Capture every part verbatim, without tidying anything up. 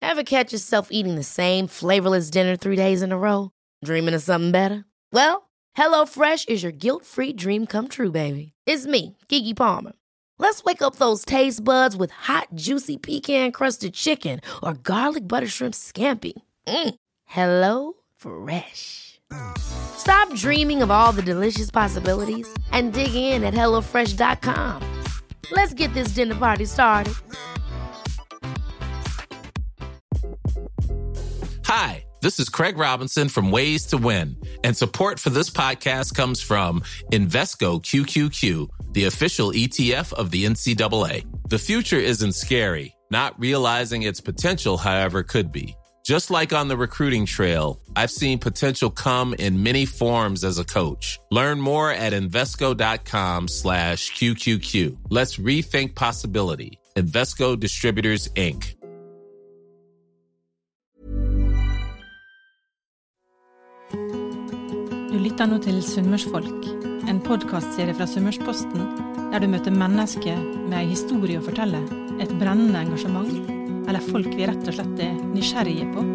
Ever catch yourself eating the same flavorless dinner three days in a row? Dreaming of something better? Well, HelloFresh is your guilt-free dream come true, baby. It's me, Keke Palmer. Let's wake up those taste buds with hot, juicy pecan-crusted chicken or garlic butter shrimp scampi. Mm. Hello Fresh. Stop dreaming of all the delicious possibilities and dig in at hello fresh dot com. Let's get this dinner party started. Hi, this is Craig Robinson from Ways to Win, and support for this podcast comes from Invesco Q Q Q, the official E T F of the N C double A. The future isn't scary. Not realizing its potential, however, could be. Just like on the recruiting trail, I've seen potential come in many forms as a coach. Learn more at Invesco.com slash QQQ. Let's rethink possibility. Invesco Distributors, Incorporated. Du lytter nå til Sunnmørsfolk, en podcastserie fra Sunnmørsposten, der du møter mennesker med en historie å fortelle, et brennende engasjement, eller folk vi rett og slett er nysgjerrige på.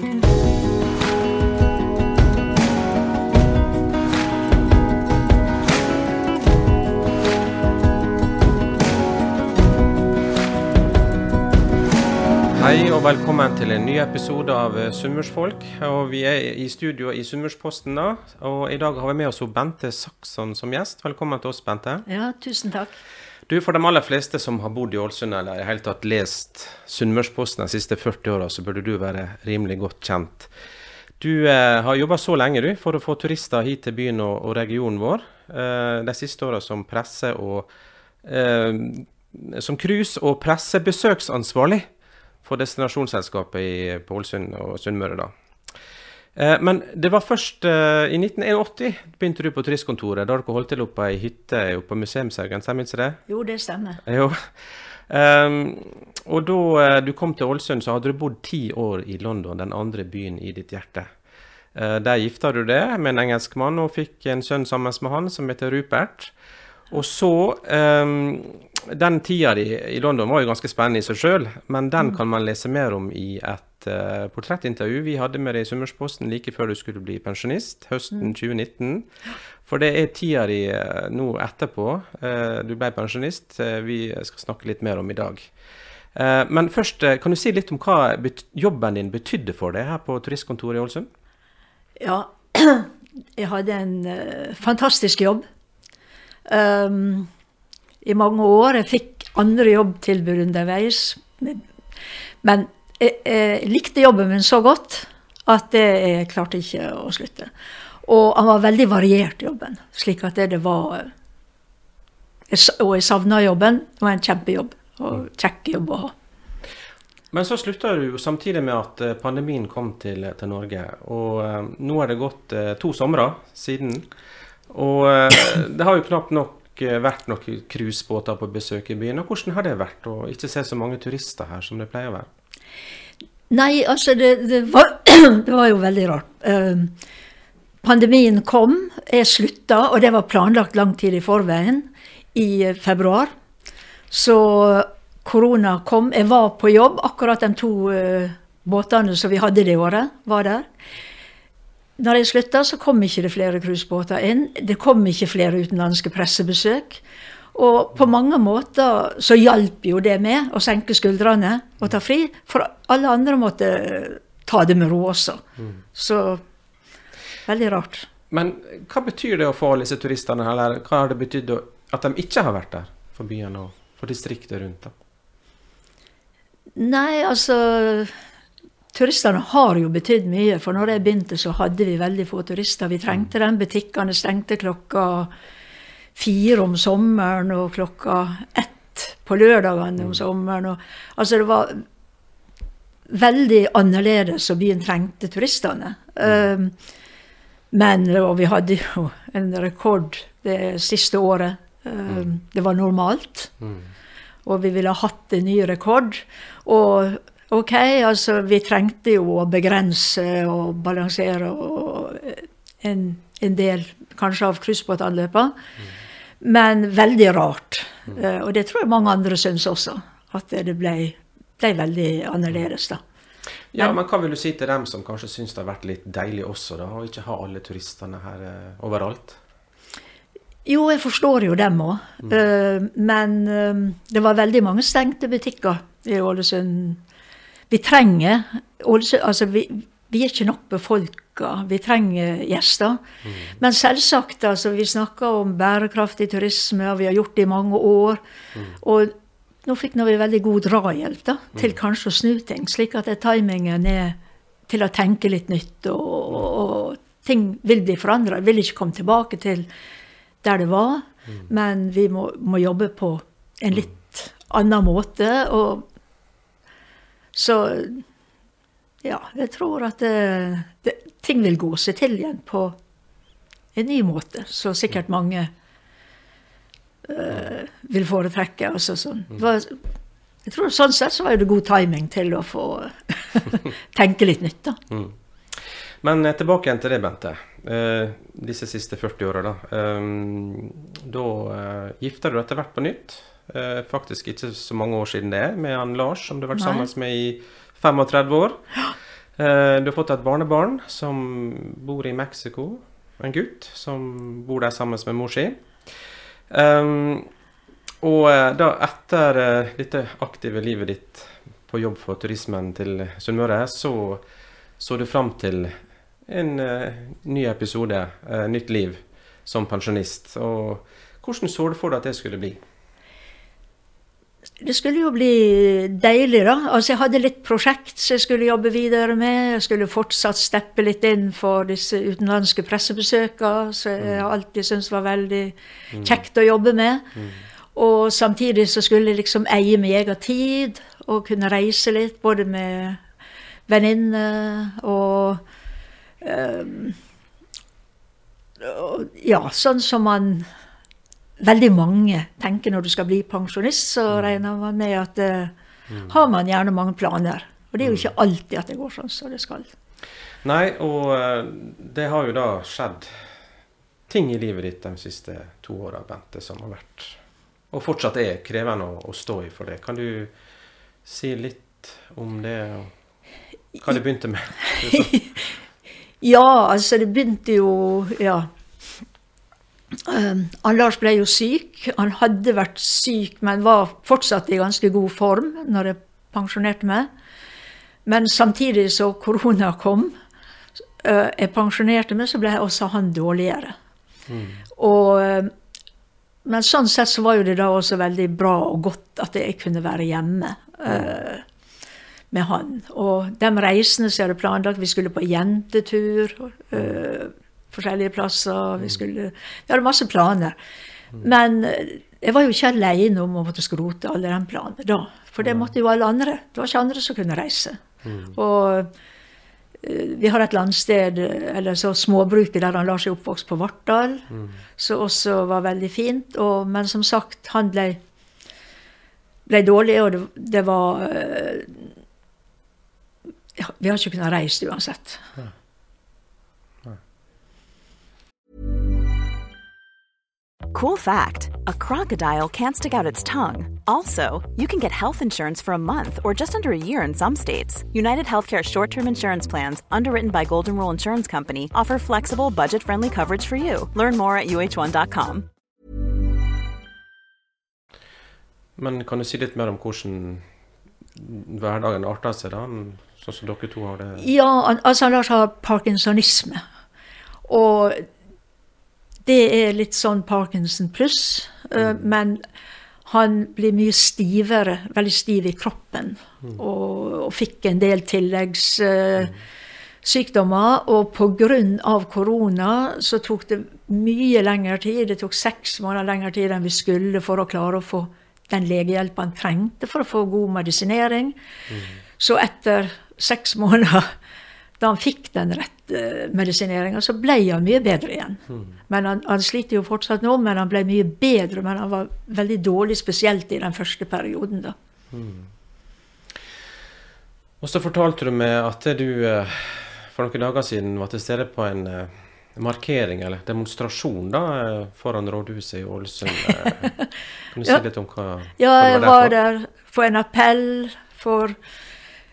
Hei og velkommen til en ny episode av Sunnmørsfolk, og vi er i studio i Sunnmørsposten da, og i dag har vi med oss Bente Saxon som gjest. Velkommen til oss, Bente. Ja, tusen takk. Du, for de aller fleste som har bodd i Ålesund eller i hele tatt lest Sunnmørsposten de siste førti årene, så burde du være rimelig godt kjent. Du eh, har jobbet så lenge du, for å få turister hit til byen og, og regionen vår, eh, de siste årene som presse og eh, som cruise- og pressebesøksansvarlig for destinasjonsselskapet i på Ålesund og Sunnmøre da. Eh, men det var først eh, i nitten åtti begynte du på turistkontoret, da dere holdt til oppe i hytte oppe på Museumshaugen, stemmer ikke det? Jo, det stemmer. Jo. Um, og da eh, du kom til Ålesund, så hadde du bodd ti år i London, den andre byen i ditt hjerte. Eh, der giftet du det med en engelsk mann og fikk en sønn sammen med han som heter Rupert. Og så, um, den tida i, i London var jo ganske spennende i seg selv, men den kan man lese mer om i et uh, portrettintervju vi hadde med deg i Sunnmørsposten like før du skulle bli pensjonist, høsten tjue nitten. For det er tida di uh, nå etterpå, uh, du ble pensjonist, uh, vi skal snakke litt mer om i dag. Uh, men først, uh, kan du si litt om hva bet- jobben din betydde for deg her på turistkontoret i Ålesund? Ja, jeg hadde en uh, fantastisk jobb. Um, I mange år. Jeg fikk andre jobbtilbud underveis. Men jeg, jeg likte jobben min så godt at jeg klarte ikke å slutte. Og han var veldig variert jobben, slik at det, det var... Jeg, og jeg savnet jobben. Det var en kjempejobb, og kjekk jobb å ha. Men så sluttet du jo samtidig med at pandemien kom til, til Norge, og uh, nå er det gått uh, to somre siden, og uh, det har jo knapt nok uh, vært noen cruisebåter på besøk i byen, og hvordan har det vært å ikke se så mange turister her som det pleier å være? Nei, altså det, det, var, det var jo veldig rart. Uh, pandemien kom, jeg sluttet, og det var planlagt lang tid i forveien, i uh, februar, så korona kom, jeg var på jobb, akkurat de to uh, båtene som vi hadde det året, var der. Når jeg sluttet, så kom ikke det flere cruisebåter inn, det kom ikke flere utenlandske pressebesøk, og på mange måter så hjalp jo det med å senke skuldrene og ta fri, for alle andre måtte ta det med ro også. Mm. Så, veldig rart. Men hva betyr det å få alle disse turistene, eller hva har det betydd at de ikke har vært der for byene og for distriktet rundt da? Nei, altså, turistene har jo betydd mye, for når jeg begynte så hadde vi veldig få turister. Vi trengte dem, butikkene stengte klokka fire om sommeren og klokka ett på lørdagene om sommeren. Og, altså det var veldig annerledes, og byen trengte turistene. Um, men og vi hadde jo en rekord det siste året. Um, det var normalt. Og vi ville ha hatt en ny rekord. Og ok, altså vi trengte jo å begrense og balansere og en, en del kanskje av cruisebåtanløpet. Mm. Men veldig rart. Mm. Uh, og det tror jeg mange andre synes også, at det ble, ble veldig annerledes da. Ja, men hva vil du si til dem som kanskje synes det har vært litt deilig også da, og ikke ha alle turistene her eh, overalt? Jo, jeg forstår jo dem også. Mm. Uh, men uh, det var veldig mange stengte butikker i Ålesund. Vi trenger, Ålesund, altså vi, vi er ikke nok befolka, vi trenger gjester. Mm. Men selvsagt, altså vi snakker om bærekraftig turisme, og vi har gjort det i mange år. Mm. Og nå fikk vi veldig god drahjelp da, til mm. kanskje å snu ting, slik at timingen er til å tenke litt nytt, og, og, og ting vil bli forandret. Vil ikke komme tilbake til der det var, mm. men vi må, må jobbe på en litt annen måte, og så, ja, jeg tror at det, det, ting vil gå seg til igjen på en ny måte, så sikkert mange uh, vil foretrekke, altså sånn. Det var, jeg tror sånn sett så var det god timing til å få tenke litt nytt da. Mm. Men tilbake igjen til det, Bente. Uh, disse siste førti årene da. Um, da uh, gifter du etter hvert på nytt. Uh, faktisk ikke så mange år siden det, med han Lars, som du har vært Nei. sammen med i femogtredve år. Uh, du har fått et barnebarn som bor i Mexico. En gutt som bor der sammen med mor si. Um, og uh, da etter uh, dette aktive livet ditt på jobb for turismen til Sunnmøre, så så du frem til en uh, ny episode, uh, nytt liv som pensjonist. Og hvordan så du for deg at det skulle bli? Det skulle jo bli deilig da. Altså jeg hadde litt prosjekt som jeg skulle jobbe videre med. Jeg skulle fortsatt steppe litt inn for disse utenlandske pressebesøkene, så jeg alltid syntes var veldig kjekt å jobbe med. Mm. Og samtidig så skulle jeg liksom eie min egen tid, og kunne reise litt, både med venninner og Um, ja, sånn som man veldig mange tenker når du skal bli pensjonist, så regner man med at uh, mm. har man gjerne mange planer, og det er jo ikke alltid at det går sånn som det skal. Nei, og uh, det har jo da skjedd ting i livet ditt de siste to årene, Bente, som har vært, og fortsatt er krevende å, å stå i for det. Kan du si litt om det, og hva det begynte med? Ja, altså det begynte jo, ja, um, han Lars ble jo syk, han hadde vært syk, men var fortsatt i ganske god form når jeg pensjonerte meg. Men samtidig så korona kom, uh, jeg pensjonerte meg, så ble også han dårligere. Mm. Og, men sånn sett så var jo det da også veldig bra og godt at jeg kunne være hjemme. Uh, med han. Og de reisene som jeg hadde planlagt, vi skulle på jentetur, øh, forskjellige plasser, vi skulle, vi hadde masse planer. Men jeg var jo ikke alene om å måtte skrote alle de planene da, for det måtte jo alle andre. Det var ikke andre som kunne reise. Og øh, vi har et landsted, eller så småbruket der han lar seg oppvokst på Vartdal, som også var veldig fint, og, men som sagt, han ble, ble dårlig, og det, det var... Øh, Ja, vi har ikke kunnet reise uansett. Ja. Ja. Cool fact, a crocodile can't stick out its tongue. Also, you can get health insurance for a month or just under a year in some states. United Healthcare short-term insurance plans, underwritten by Golden Rule Insurance Company, offer flexible, budget-friendly coverage for you. Learn more at U H one dot com. Men kan du si litt mer om hvordan hverdagen arter seg da? Sånn som dere to har det? Ja, altså Lars har parkinsonisme. Og det er litt sånn Parkinson pluss, mm. men han blir mye stivere, veldig stiv i kroppen, mm. og, og fikk en del tilleggssykdommer, uh, mm. og på grunn av korona så tok det mye lengre tid, det tok seks måneder lengre tid enn vi skulle for å klare å få den legehjelp han trengte for å få god medisinering. Mm. Så etter seks måneder, da han fikk den rette medisineringen, så ble han mye bedre igjen. Mm. Men han, han sliter jo fortsatt nå, men han ble mye bedre, men han var veldig dårlig, spesielt i den første perioden da. Mm. Og så fortalte du meg at du for noen dager siden var til stede på en markering eller demonstrasjon da, foran rådhuset i Ålesund. Kan du si ja. litt om hva, ja, hva det var der for? Ja, jeg var der for en appell for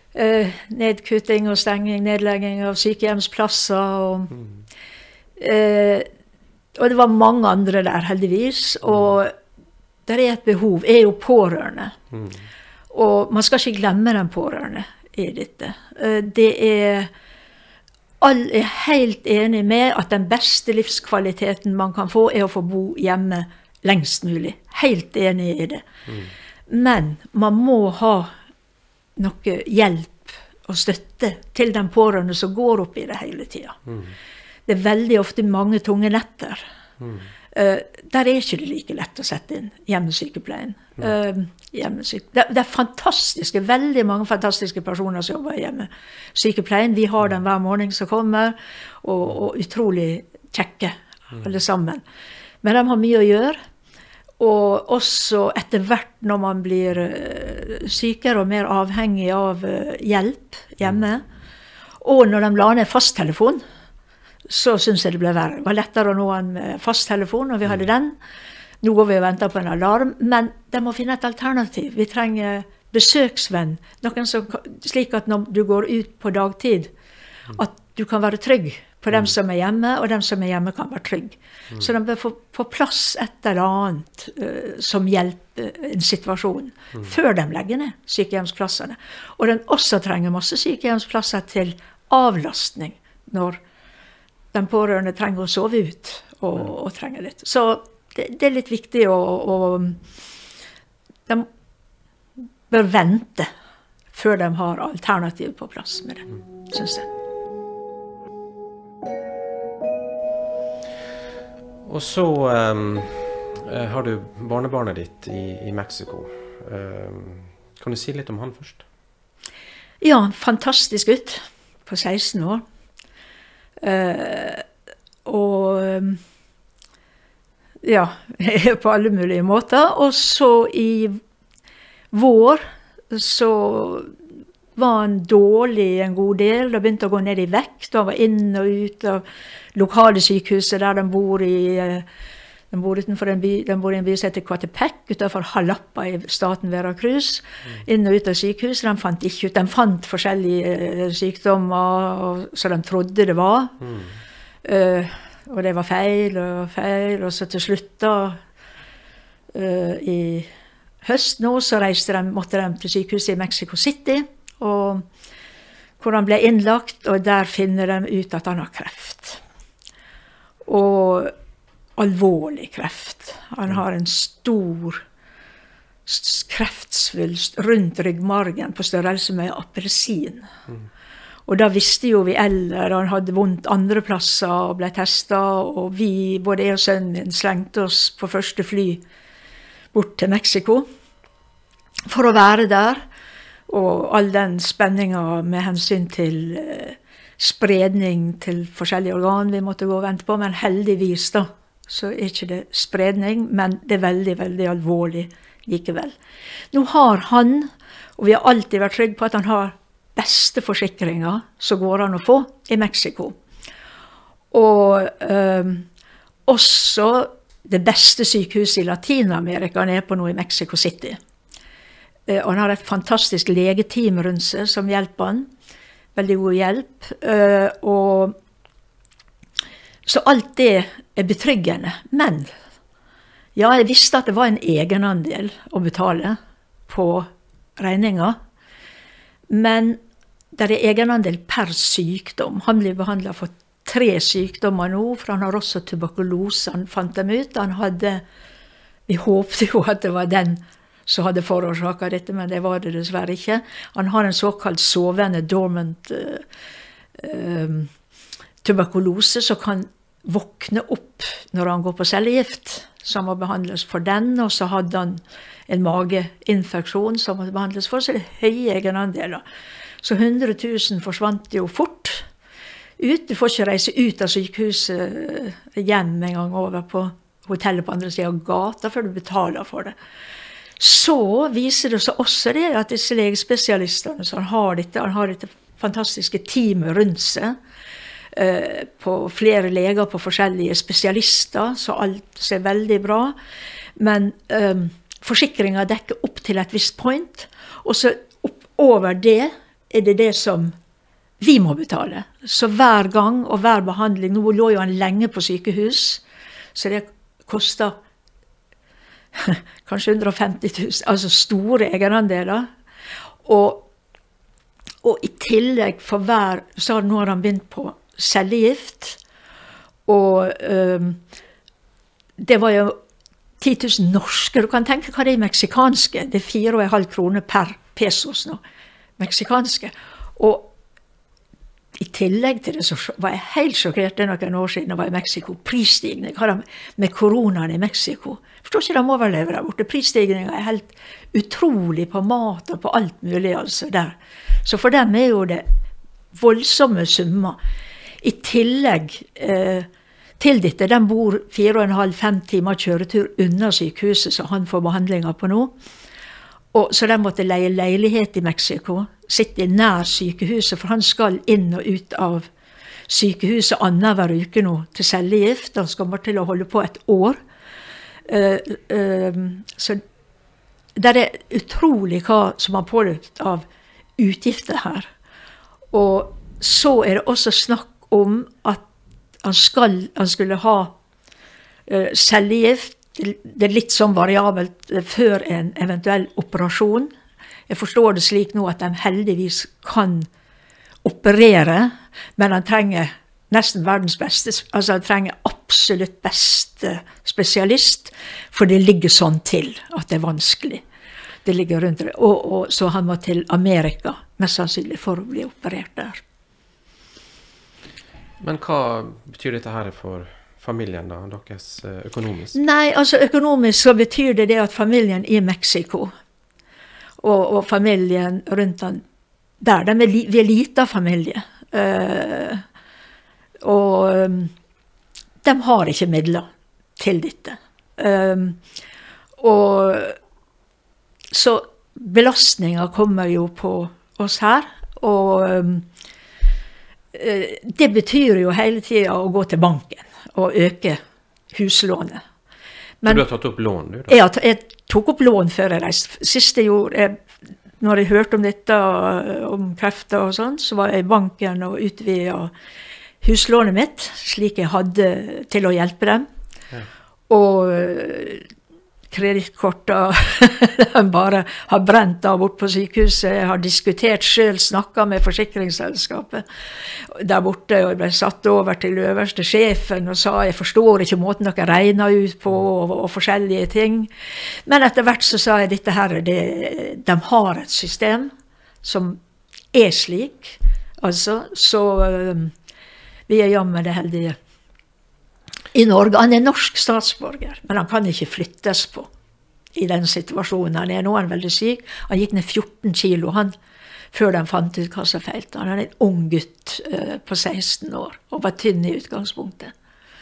eh, nedkutting og stenging, nedlegging av sykehjemsplasser. Og, mm. eh, og det var mange andre der, heldigvis. Og det er et behov, er jo pårørende. Mm. Og man skal ikke glemme den pårørende i dette. Eh, det er... Alle er helt enig med at den beste livskvaliteten man kan få er å få bo hjemme lengst mulig. Helt enig i det. Mm. Men man må ha noe hjelp og støtte til den pårørende som går opp i det hele tiden. Mm. Det er veldig ofte mange tunge netter. Mm. Uh, der er ikke det like lett å sette inn hjemmesykepleien. Mm. Uh, hjemmesyke. det, det er fantastiske, veldig mange fantastiske personer som jobber i hjemmesykepleien. Vi har den hver morgen som kommer, og, og utrolig kjekke alle sammen. Men de har mye å gjøre, og også etter hvert når man blir uh, sykere og mer avhengig av uh, hjelp hjemme, og når de la ned fasttelefon, så synes jeg det ble verre. Det var lettere å nå en fasttelefon, og vi hadde den. Nå går vi og venter på en alarm, men de må finne et alternativ. Vi trenger besøksvenn, noen som, slik at når du går ut på dagtid, at du kan være trygg på dem som er hjemme, og dem som er hjemme kan være trygg. Mm. Så de bør få på plass et eller annet uh, som hjelper en situasjon, mm. før de legger ned sykehjemsplassene. Og de også trenger masse sykehjemsplasser til avlastning, når den pårørende trenger å sove ut, og, mm. og trenger litt. Så det, det er litt viktig å, å de bør vente før de har alternativ på plass med det, synes jeg. Og så um, har du barnebarnet ditt i, i Mexico. Um, kan du si litt om han først? Ja, fantastisk gutt på seksten år. Uh, og ja, på alle mulige måter. Og så i vår så var han dårlig en god del. Det begynte å gå ned i vekt. Han var inn og ut av lokale sykehuset der de bor i de bor utenfor en by, de bor i en by som heter Coatepec, utenfor Jalapa i staten Veracruz. Mm. Inn og ut av sykehus. De fant ikke ut. De fant forskjellige sykdommer som de trodde det var. Mm. Uh, og det var feil og feil. Og så til slutt da, uh, i høst nå, så reiste de, måtte de til sykehuset i Mexico City, og hvor han ble innlagt, og der finner de ut at han har kreft. Og alvorlig kreft. Han har en stor kreftsvulst rundt ryggmargen på størrelse med appelsin. Mm. Og da visste jo vi eller han hadde vondt andre plasser og ble testet, og vi, både jeg og sønnen min, slengte oss på første fly bort til Mexico for å være der, og all den spenningen med hensyn til eh, spredning til forskjellige organ vi måtte gå og vente på, men heldigvis da, så er ikke det spredning, men det er veldig, veldig alvorlig likevel. Nå har han, og vi har alltid vært trygge på at han har beste forsikringer som går an å få i Mexico. Og øh, også det beste sykehuset i Latinamerika han er på nå i Mexico City. Uh, og han har et fantastisk legeteam rundt seg som hjelper han. Veldig god hjelp. Uh, og så alt det er betryggende. Men ja, jeg visste at det var en egenandel å betale på regninger. Men det er egenandel per sykdom. Han blir behandlet for tre sykdommer nå, for han har også tuberkulose. Han fant dem ut. Han hadde, vi håpte jo at det var den som hadde forårsaket dette, men det var det dessverre ikke. Han har en såkalt sovende dormant uh, uh, tuberkulose, som kan våkne opp når han går på cellegift, som må behandles for den, og så hadde han en mageinfeksjon som må behandles for, så det er høye egenandeler. Så hundre tusen forsvant jo fort ut. Du får ikke reise ut av sykehuset hjem en gang over på hotellet på andre siden av gata, før du betaler for det. Så viser det seg også det at disse legespesialistene som har dette, han har dette fantastiske teamet rundt seg, eh, på flere leger, på forskjellige spesialister, så alt ser veldig bra. Men eh, forsikringen dekker opp til et visst point, og så opp over det er det det som vi må betale. Så hver gang og hver behandling, nå lå jo han lenge på sykehus, så det kostet kanskje hundre og femti tusen, altså store egenandeler. Og, og i tillegg for hver, så nå har han begynt på cellegift, og um, det var jo ti tusen norske, du kan tenke hva det er i meksikanske, det er fire og en halv krone per pesos nå, meksikanske. Og i tillegg til det så var jeg helt sjokkert det noen år siden jeg var i Mexico, prisstigning, hva det med koronaen i Mexico. Jeg forstår ikke de overlever der borte, prisstigninger er helt utrolig på mat og på alt mulig altså der. Så for dem er jo det voldsomme summer. I tillegg eh, til dette, de bor fire og en halv, fem timer kjøretur unna sykehuset, så han får behandlinger på nå. Og så de måtte leie leilighet i Mexico, sitte nær sykehuset, for han skal inn og ut av sykehuset annen hver uke nå til cellegift. Han skal bare til å holde på et år. Uh, uh, så det er utrolig hva som har påløpt av utgifter her. Og så er det også snakk om at han, skal, han skulle ha uh, cellegift. Det er litt sånn variabelt før en eventuell operasjon. Jeg forstår det slik nå at de heldigvis kan operere, men han trenger nesten verdens beste, altså han trenger absolutt beste spesialist, for det ligger sånn til at det er vanskelig. Det ligger rundt det, og, og så han må til Amerika, mest sannsynlig for å bli operert der. Men hva betyr dette her for familien da, deres økonomisk? Nei, altså økonomisk så betyr det det at familien i Mexico, og, og familien rundt han der, de er, li, vi er liten familie. Uh, og um, de har ikke midler til dette. Um, og så belastninger kommer jo på oss her, og um, uh, det betyr jo hele tiden å gå til banken og øke huslånet. Men, du har tatt opp lån, du da? Jeg, jeg tok opp lån før jeg reiste. Siste jeg gjorde, jeg, når jeg hørte om dette, om krefter og sånn, så var jeg i banken og utvidet huslånet mitt, slik jeg hadde til å hjelpe dem. Ja. Og kredittkortet, de bare har brent av bort på sykehuset. Jeg har diskutert selv, snakket med forsikringsselskapet der borte, og jeg ble satt over til øverste sjefen og sa, jeg forstår ikke måten dere regner ut på, og, og forskjellige ting. Men etter hvert så sa jeg, dette her, det, de har et system som er slik, altså, så um, vi er jammen det heldige. I Norge, han er norsk statsborger, men han kan ikke flyttes på i den situasjonen. Han er nå han veldig syk. Han gikk ned fjorten kilo, han, før de fant ut hva som feilte. Han er en ung gutt uh, på seksten år, og var tynn i utgangspunktet.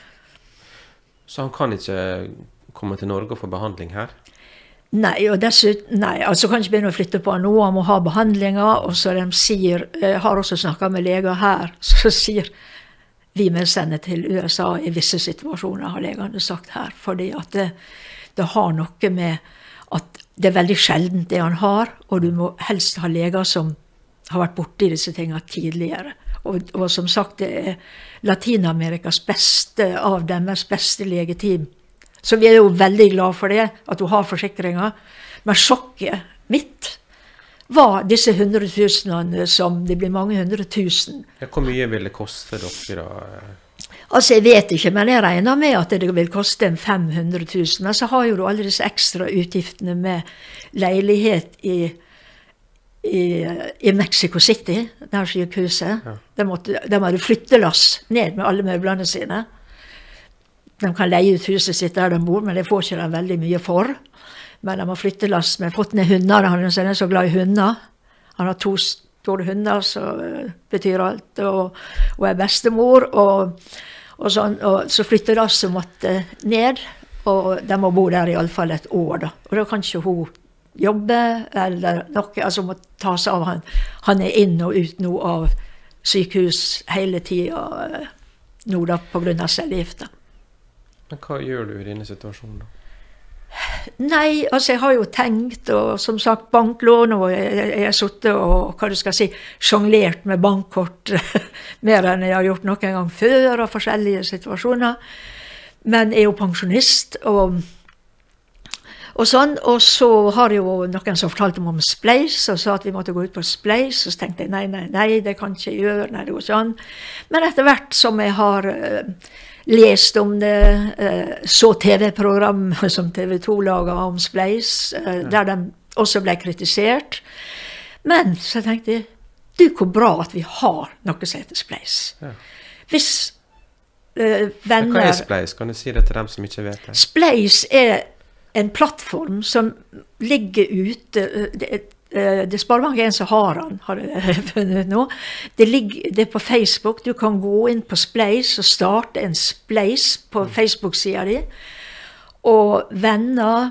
Så han kan ikke komme til Norge og få behandling her? Nei, og dessuten, nei, altså kan ikke begynne å flytte på han nå, han må ha behandlinger, og så de sier, jeg har også snakket med leger her, så sier vi må sende til U S A i visse situasjoner, har legene sagt her, fordi at det, det har noe med at det er veldig sjeldent det han har, og du må helst ha leger som har vært borte i disse tingene tidligere. Og, og som sagt, det er Latinamerikas beste av deres beste legeteam. Så vi er jo veldig glad for det, at du har forsikringer. Men sjokket mitt var disse hundre tusenene som det blir mange hundre tusen. Ja, hvor mye vil det koste dere da? Altså jeg vet ikke, men jeg regner med at det vil koste en fem hundre tusen. Men så har jo du alle disse ekstra utgiftene med leilighet i, i, i Mexico City, der sykehuset. Ja. De måtte, de hadde flyttelass ned med alle møblene sine. De kan leie ut huset sitt der de bor, men det får ikke de veldig mye for. Men de har flyttelass med fått ned hunder, han er så glad i hunder. Han har to store hunder, så betyr alt, og, og er bestemor, og, og, sånn, og så flyttelasset måtte ned, og de må bo der i alle fall et år da. Og da kan ikke hun jobbe, eller noe, altså må ta seg av han. Han er inn og ut nå av sykehus hele tiden, nå da på grunn av cellegifter. Men hva gjør du i denne situasjonen da? Nei, altså jeg har jo tenkt, og som sagt banklån, og jeg, jeg har suttet og, hva du skal si, jonglert med bankkort mer enn jeg har gjort noen gang før av forskjellige situasjoner. Men jeg er jo pensjonist, og, og sånn, og så har jo noen som fortalte meg om Spleis, og sa at vi måtte gå ut på Spleis, og så tenkte jeg, nei, nei, nei, det kan ikke jeg gjøre, nei, det går sånn. Men etter hvert som jeg har uh, lest om det, uh, så T V-program som T V to laget om Spleis, uh, der de også ble kritisert. Men så tenkte jeg, du, hvor bra at vi har noe som heter Spleis. Ja. Hvis uh, venner... Hva er Spleis? Kan du si det til dem som ikke vet det? Spleis er en plattform som ligger ute, det, det Sparebank en som har han, har jeg funnet nå. Det, ligger, det er på Facebook, du kan gå inn på Spleis og starte en Spleis på Facebook-siden din, og venner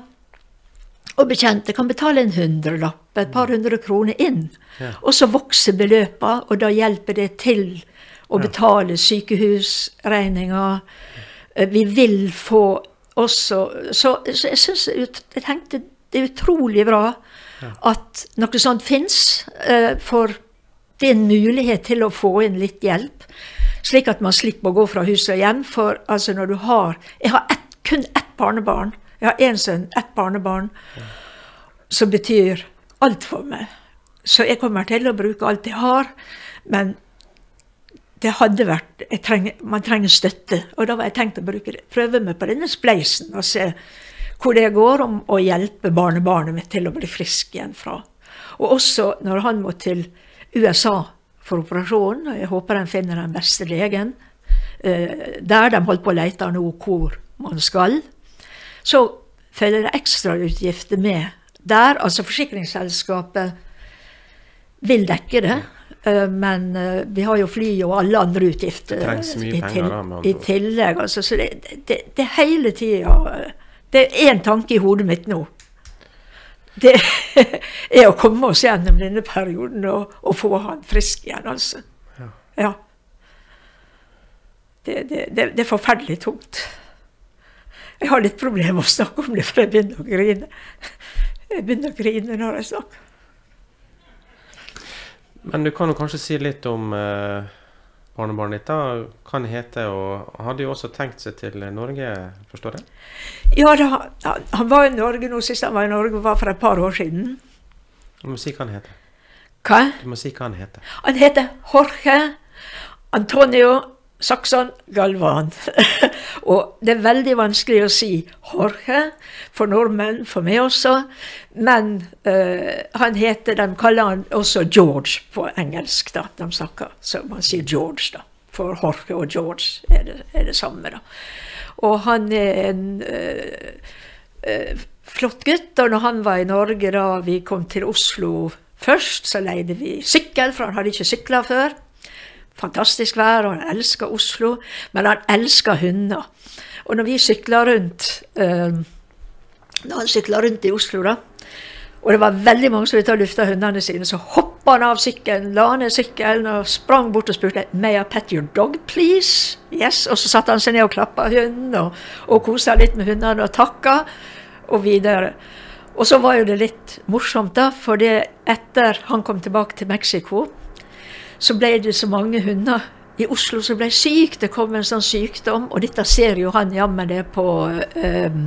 og bekjente kan betale en hundrelapp, et par hundre kroner inn, ja. Og så vokser beløpet, og da hjelper det til å betale sykehusregninger. Vi vil få også, så, så jeg synes, jeg tenkte det er utrolig bra ja. At noe sånt finnes, uh, for det er en mulighet til å få inn litt hjelp, slik at man slipper å gå fra hus og hjem, for altså når du har, jeg har ett, kun ett barnebarn, jeg har en sønn, ett barnebarn, ja. Som betyr alt for meg, så jeg kommer til å bruke alt jeg har, men det hadde vært, jeg trenger, man trenger støtte, og da var jeg tenkt å bruke det, prøve meg på denne spleisen, og se hvor det går om å hjelpe barnebarnet mitt til å bli frisk igjen fra. Og også når han må til U S A for operasjonen, og jeg håper han finner den beste legen, eh, der de holdt på å lete nå hvor man skal, så følger det ekstra utgifter med der, altså forsikringsselskapet vil dekke det, men vi har jo fly og alle andre utgifter i, til, da, i tillegg, altså, så det, det, det hele tiden, det er en tanke i hodet mitt nå. Det er å komme oss gjennom denne perioden og, og få han frisk igjen, altså. Ja. Ja. Det, det, det, det er forferdelig tungt. Jeg har litt problemer å snakke om det, for jeg begynner å grine. Jeg begynner å grine når jeg snakker. Men du kan jo kanskje si litt om eh, barnebarnet ditt da. Hva han heter, og hadde jo også tenkt seg til Norge, forstår jeg? Ja, da, han var i Norge nå, sist han var i Norge, var for et par år siden. Du må si hva han heter. Hva? Du må si hva han heter. Han heter Jorge Antonio Saxon Galvan. Og det er veldig vanskelig å si Jorge for nordmenn, for meg også, men uh, han heter, de kaller han også George på engelsk da, de snakker, så man sier George da, for Jorge og George er det, er det samme da. Og han er en uh, uh, flott gutt, og når han var i Norge da vi kom til Oslo først, så leide vi sykkel, for han hadde ikke syklet før. Fantastisk vær, og han elsker Oslo, men han elsker hunder. Og når vi sykler rundt, uh, når han sykler rundt i Oslo da, og det var veldig mange som ville ta lufta hundene sine, så hoppet han av sykkelen, la ned sykkelen og sprang bort og spurte, «May I pet your dog, please?» Yes, og så satte han seg ned og klappet hunden, og, og koset litt med hundene og takket, og videre. Og så var jo det litt morsomt da, for det etter han kom tilbake til Mexico, så ble det så mange hunder i Oslo som ble syk. Det kom en sånn sykdom, og dette ser jo han jammen det på um,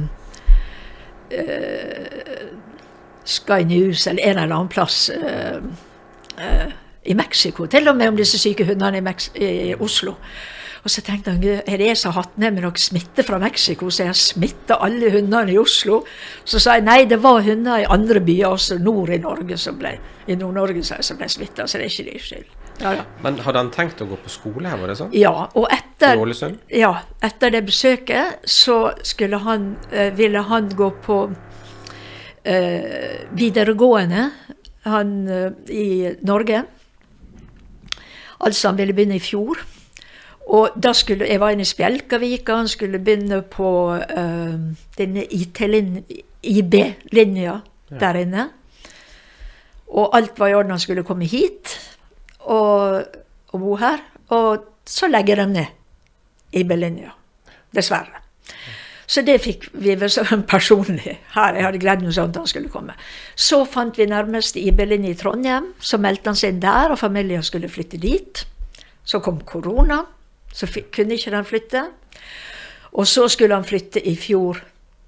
uh, Sky News, eller en eller annen plass uh, uh, i Mexico, til og med om disse syke hundene i, Mex i Oslo. Og så tenkte han, er det jeg som har hatt med meg noe smitte fra Mexico, så jeg smittet alle hundene i Oslo? Så sa jeg, nei, det var hunder i andre byer også, nord i Norge som ble, i Nord-Norge som ble smittet, så det er ikke det skyld. Ja, ja. Men hadde han tenkt å gå på skole her, var det sånn? Ja, og etter, I Ålesund? Ja, etter det besøket, så skulle han, uh, ville han gå på uh, videregående, han uh, i Norge. Altså han ville begynne i fjor. Og da skulle, jeg var inne i Spjelkavika, han skulle begynne på uh, denne I B-linja ja. Der inne. Og alt var i orden, han skulle komme hit og, og bo her. Og så legger de ned I B-linja, dessverre. Så det fikk vi vel sånn personlig. Her, jeg hadde gledd meg sånn at han skulle komme. Så fant vi nærmest I-B-linje i Trondheim, så meldte han seg inn der, og familien skulle flytte dit. Så kom korona, så fikk, kunne ikke den flytte. Og så skulle han flytte i fjor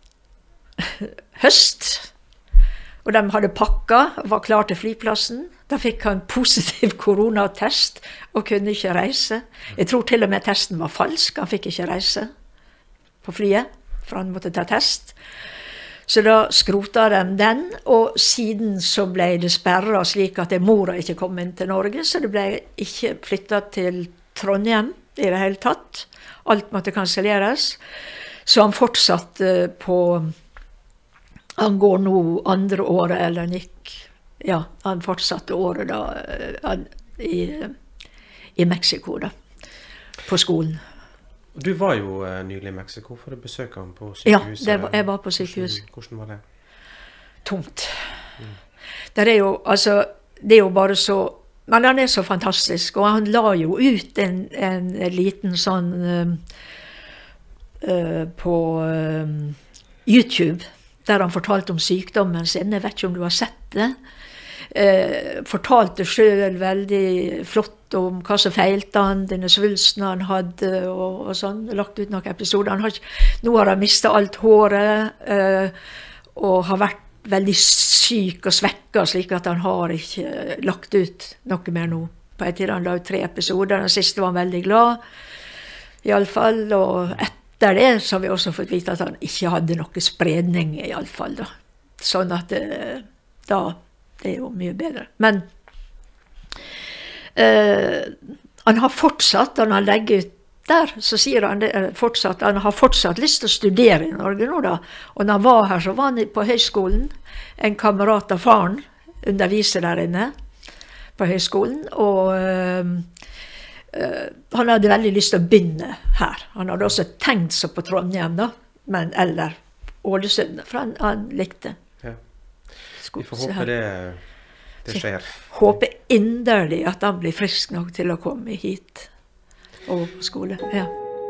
høst, og de hadde pakket og var klar til flyplassen. Da fikk han positiv koronatest og kunne ikke reise. Jeg tror til og med testen var falsk, han fikk ikke reise på flyet, for han måtte ta test. Så da skrotet de den, og siden så ble det sperret slik at mora ikke kom inn til Norge, så det ble ikke flyttet til Trondheim i det hele tatt. Alt måtte kanselleres. Så han fortsatte på, han går nå andre året, eller han gikk, ja, han fortsatte året da, han, i, i Mexico da, på skolen. Du var jo uh, nylig i Mexico for å besøke ham på sykehuset. Ja, var, jeg var på sykehus. Hvordan, hvordan var det? Tungt. Mm. Det er jo, altså, det er jo bare så, men han er så fantastisk, og han la jo ut en, en, en liten sånn uh, uh, på uh, YouTube, der han fortalte om sykdommen sin. Jeg vet ikke om du har sett det. Uh, fortalte selv veldig flott om hva som feilte han, denne svulsten han hadde, og, og sånn, lagt ut noen episoder. Han har ikke, nå har han mistet alt håret, uh, og har vært veldig syk og svekket, slik at han har ikke lagt ut noe mer nå. På en tid han la ut tre episoder, den siste var han veldig glad, i alle fall, og etter det så har vi også fått vite at han ikke hadde noe spredning, i alle fall da. Sånn at uh, da, det er jo mye bedre. Men Uh, han har fortsatt, når han legger ut der, så sier han det, fortsatt, han har fortsatt lyst til å studere i Norge nå da, og når han var her så var han på høyskolen, en kamerat av faren underviser der inne på høyskolen, og uh, uh, han hadde veldig lyst til å begynne her. Han hadde også tenkt seg på Trondheim da, men eller Ålesund, for han, han likte. Ja. Vi får håpe det Det skjer. Jeg håper inderlig at han blir frisk nok til å komme hit og på skole. Ja.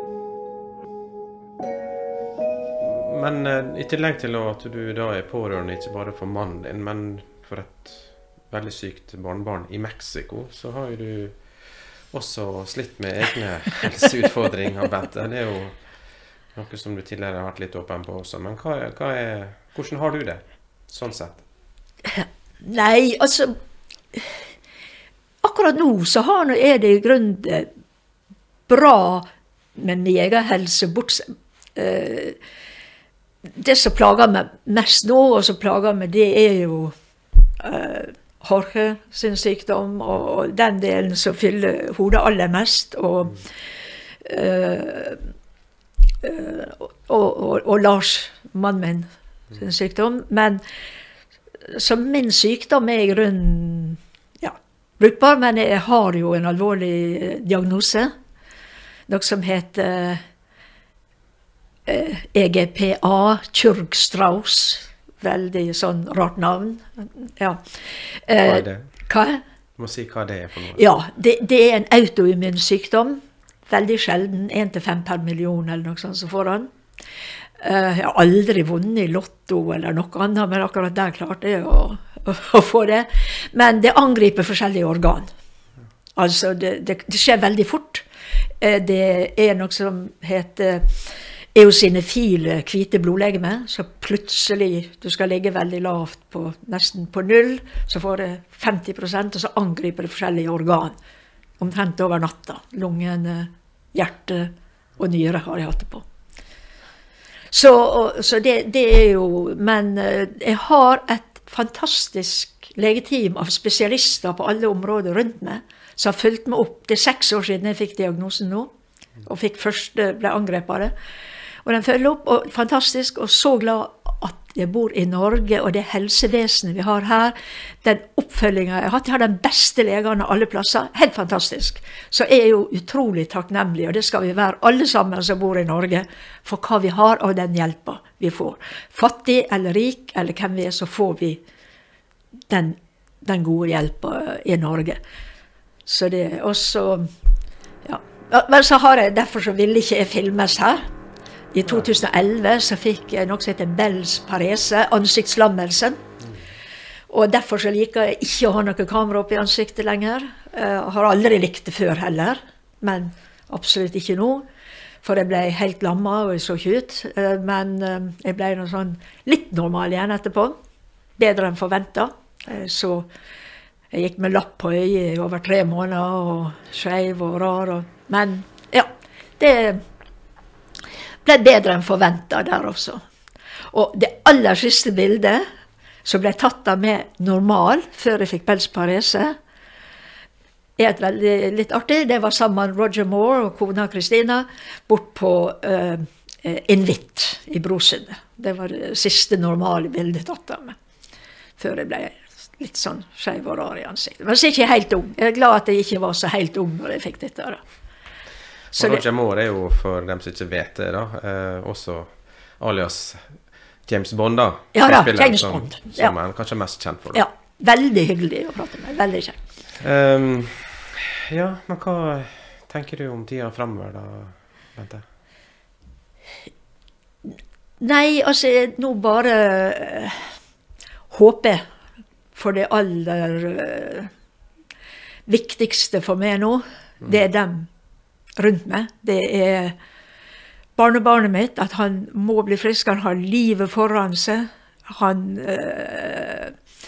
Men uh, i tillegg til at du da er pårørende ikke bare for mannen din, men for et veldig sykt barnebarn i Mexico, så har jo du også slitt med egne helseutfordringer, Bente. Det er jo noe som du tidligere har vært litt åpen på også. Men hva, hva er, hvordan har du det, sånn sett? Nei, altså, akkurat nå så har nå er det i grunnen bra med min egen helse. Bortsett, eh, det som plager meg mest nå, og som plager meg, det er jo eh, Jorge sin sykdom, og, og den delen som fyller hodet aller mest, og, eh, eh, og, og, og Lars, mannen min, sin sykdom. Men så min sykdom er i grunnen ja, brukbar, men jeg har jo en alvorlig diagnose, noe som heter eh, E G P A, Churg-Strauss, veldig sånn rart navn. Ja. Eh, hva er det? Hva? Du må si hva det er for noe. Ja, det, det er en autoimmun sykdom, veldig sjelden, en til fem per million eller noe sånt som får han. Uh, jeg har aldri vunnet i lotto eller noe annet, men akkurat der klarte jeg å, å, å få det. Men det angriper forskjellige organ. Altså, det, det, det skjer veldig fort. Uh, det er noe som heter eosinofile hvite blodlegeme, så plutselig du skal ligge veldig lavt på, nesten på null, så får det femti prosent, og så angriper det forskjellige organ. Omtrent over natta. Lungene, hjerte og nyre har jeg hatt det på. Så, så det, det er jo, men jeg har et fantastisk legeteam av spesialister på alle områder rundt meg, som har fulgt meg opp. Det er seks år siden jeg fikk diagnosen nå, og fikk første, ble angrepet av det. Og den følger opp, og fantastisk, og så glad at jeg bor i Norge, og det helsevesenet vi har her, den oppfølgingen jeg har hatt, jeg har den beste legene alle plasser, helt fantastisk. Så jeg er jo utrolig takknemlig, og det skal vi være alle sammen som bor i Norge, for hva vi har og den hjelpen vi får. Fattig eller rik, eller hvem vi er, så får vi den, den gode hjelpen i Norge. Så det er også, ja. Men så har jeg, derfor så vil ikke jeg filmes her, I to tusen og elleve så fikk jeg noe som heter Bell's parese, ansiktslammelsen. Og derfor så liker jeg ikke å ha noe kamera opp i ansiktet lenger. Jeg har aldri likt det før heller, men absolutt ikke nå. For jeg ble helt lamma og jeg så ikke ut. Men jeg ble noe sånn litt normal igjen etterpå. Bedre enn forventet. Så jeg gikk med lapp på øyet i over tre måneder og skjev og rar. Og, men ja, det ble bedre enn forventet der også. Og det aller siste bildet som ble tatt av meg normal før jeg fikk Bell's parese, er et veldig litt artig. Det var sammen Roger Moore og kona Kristina bort på uh, Invit i Brosundet. Det var det siste normale bildet tatt av meg. Før jeg ble litt sånn skjev og rar i ansiktet. Men så er jeg ikke helt ung. Jeg er glad at jeg ikke var så helt ung når jeg fikk dette. Da. Så og Roger Moore er jo, for dem som ikke vet det, da, eh, også alias James Bond, da. Ja da, James som, Bond. Som ja. er kanskje mest kjent for. Da. Ja, veldig hyggelig å prate med. Veldig kjent. Um, ja, men hva tenker du om tida fremover, da, Bente? Nei, altså, nå bare uh, håper for det aller uh, viktigste for meg nå. Mm. Det er dem rundt meg. Det er barnebarnet mitt, at han må bli frisk, han har livet foran seg. Han øh,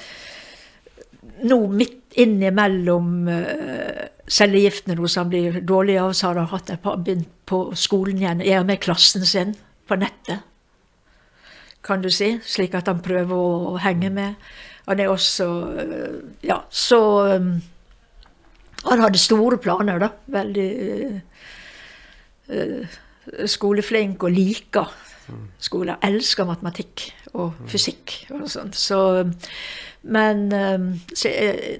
nå midt innimellom øh, cellegiftene, nå som han blir dårlig av, så har han hatt et par, begynt på skolen igjen. Jeg er med klassen sin på nettet, kan du si, slik at han prøver å henge med. Han er også, øh, ja, så øh, han hadde store planer da, veldig øh, skoleflink og liker skole, elsker matematikk og fysikk og sånt. Så, men så jeg,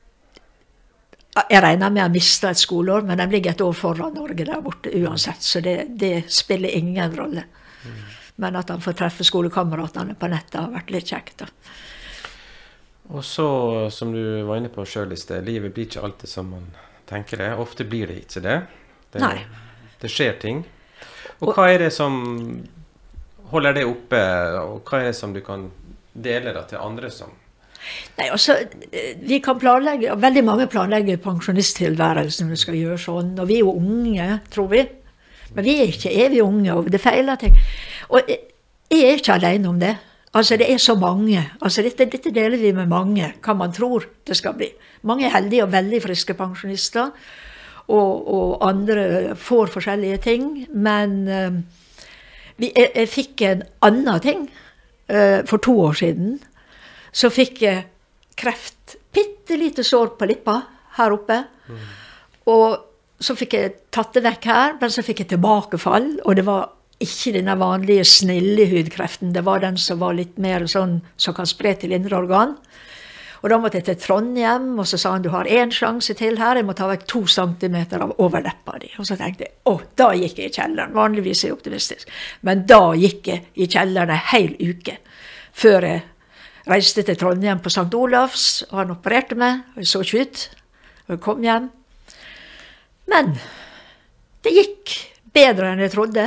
jeg regner med å miste et skoleår, men de ligger et år foran Norge der borte uansett, så det, det spiller ingen rolle. Men at han får treffe skolekameratene på nettet har vært litt kjekt da. Og så, som du var inne på selv i sted, livet blir ikke alltid som man tenker det. Ofte blir det ikke det. Det, Nei. Det skjer ting. Og hva er det som holder det oppe, og hva er det som du kan dele da til andre som? Nei, altså, vi kan planlegge, veldig mange planlegger pensjonisttilværelsen, vi skal gjøre sånn, og vi er jo unge, tror vi. Men vi er ikke evig unge, og det feiler ting. Og jeg er ikke alene om det. Altså, det er så mange. Altså, dette, dette deler vi med mange, hva man tror det skal bli. Mange er heldige og veldig friske pensjonister, og, og andre får forskjellige ting, men uh, vi, jeg, jeg fikk en annen ting uh, for to år siden. Så fikk jeg kreft, pittelite sår på lippa her oppe, mm. og så fikk jeg tatt det vekk her, men så fikk jeg tilbakefall, og det var ikke denne vanlige snille hudkreften, det var den som var litt mer sånn, som kan spre til indre organ. Og da måtte jeg til Trondheim, og så sa han, du har en sjanse til her, jeg må ta vekk to centimeter av overleppa di. Og så tenkte jeg, å, da gikk jeg i kjelleren, vanligvis er jeg optimistisk. Men da gikk jeg i kjelleren en hel uke, før jeg reiste til Trondheim på Sankt Olavs, og han opererte meg, og jeg så ikke ut, og jeg kom hjem. Men det gikk bedre enn jeg trodde.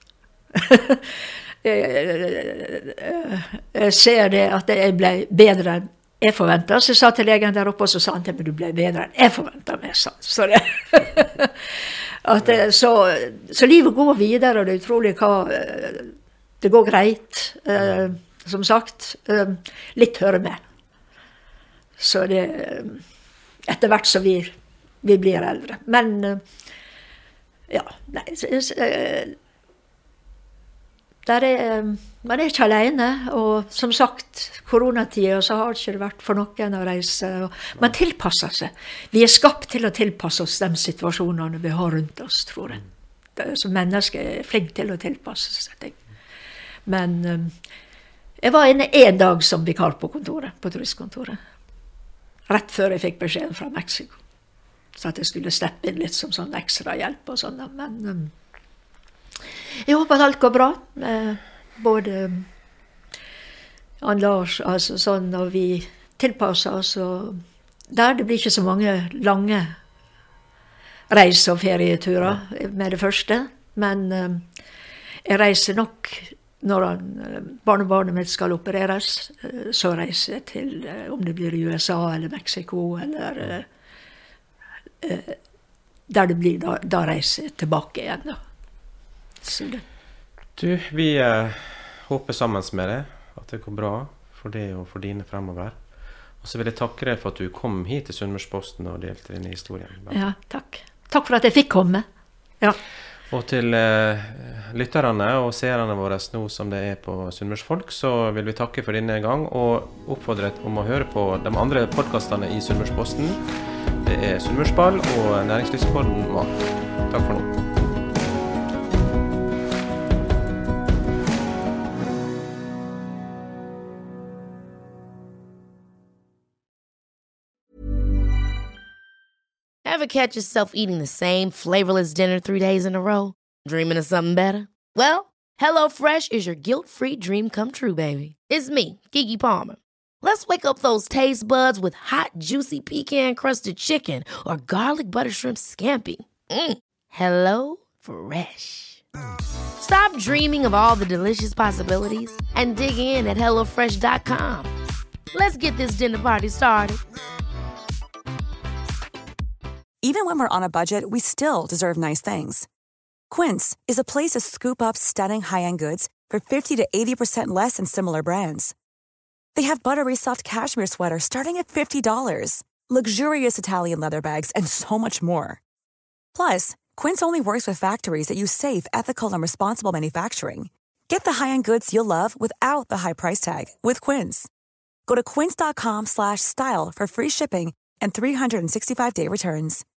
Jeg ser det at jeg ble bedre enn jeg forventet, så jeg sa til legen der oppe, og så sa han til meg, du ble bedre enn jeg forventet meg, så det, at det så, så livet går videre, og det er utrolig hva, det går greit, eh, som sagt, eh, litt hører med. Så det, etter hvert så vi, vi blir eldre. Men, ja, nei, eh, der er, man er ikke alene, og som sagt, koronatiden så har ikke det vært for noen å reise. Og man tilpasser seg. Vi er skapt til å tilpasse oss de situasjonene vi har rundt oss, tror jeg. Det er, som mennesker er flink til å tilpasse seg ting. Men um, jeg var inne en dag som vikar på kontoret, på turistkontoret. Rett før jeg fikk beskjeden fra Mexico. Så at jeg skulle steppe inn litt som sånn ekstra hjelp og sånn. Men um, jeg håper at alt går bra. Eh, både han Lars, altså sånn, og vi tilpasser oss, og der det blir ikke så mange lange reise- og ferieturer med det første, men eh, Jeg reiser nok når han, barnebarnet mitt skal opereres, så reiser jeg til, om det blir i U S A eller Mexico, eller der det blir, da, da reiser jeg tilbake igjen. Da. Så det. Du, vi eh, håper sammen med deg at det går bra for deg og for dine fremover. Og så vil jeg takke deg for at du kom hit til Sunnmørsposten og delte denne historien. Ja, takk. Takk for at jeg fikk komme. Ja. Og til eh, lytterne og seerne våre nå som det er på Sunnmørsfolk, så vil vi takke for denne gang og oppfordre om å høre på de andre podcastene i Sunnmørsposten. Det er Sunnmørsball og Næringslivspodden Mat. Takk for nå. Ever catch yourself eating the same flavorless dinner three days in a row? Dreaming of something better? Well, HelloFresh is your guilt-free dream come true, baby. It's me, Keke Palmer. Let's wake up those taste buds with hot, juicy pecan-crusted chicken or garlic butter shrimp scampi. Mm. Hello Fresh. Stop dreaming of all the delicious possibilities and dig in at hello fresh dot com. Let's get this dinner party started. Even when we're on a budget, we still deserve nice things. Quince is a place to scoop up stunning high-end goods for fifty to eighty percent less than similar brands. They have buttery soft cashmere sweaters starting at fifty dollars, luxurious Italian leather bags, and so much more. Plus, Quince only works with factories that use safe, ethical, and responsible manufacturing. Get the high-end goods you'll love without the high price tag with Quince. Go to quince dot com slash style for free shipping and three sixty-five day returns.